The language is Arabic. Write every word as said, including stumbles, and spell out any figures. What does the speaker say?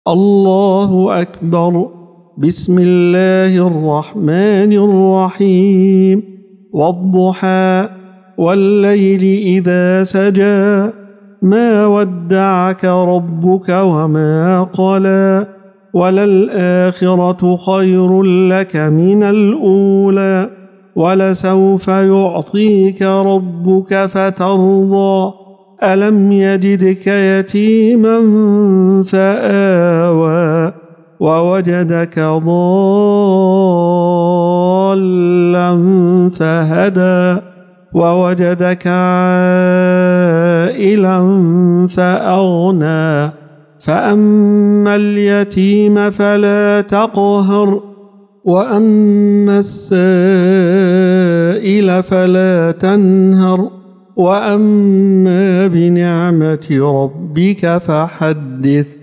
الله أكبر. بسم الله الرحمن الرحيم. والضحى والليل إذا سجى ما ودعك ربك وما قلى وللآخرة خير لك من الأولى ولسوف يعطيك ربك فترضى ألم يجدك يتيما فآوى ووجدك ضالا فهدى ووجدك عائلا فأغنى فأما اليتيم فلا تقهر وأما السائل فلا تنهر وأما بنعمة ربك فحدث.